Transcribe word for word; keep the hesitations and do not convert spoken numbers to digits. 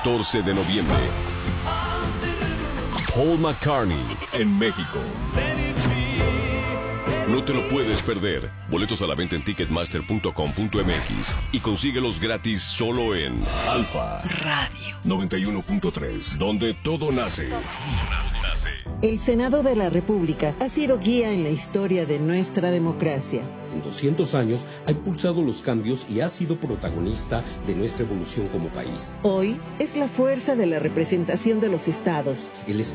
catorce de noviembre. Paul McCartney en México. No te lo puedes perder. Boletos a la venta en ticketmaster punto com punto m x y consíguelos gratis solo en Alfa Radio noventa y uno punto tres, donde todo nace. El Senado de la República ha sido guía en la historia de nuestra democracia. En doscientos años ha impulsado los cambios y ha sido protagonista de nuestra evolución como país. Hoy es la fuerza de la representación de los estados. El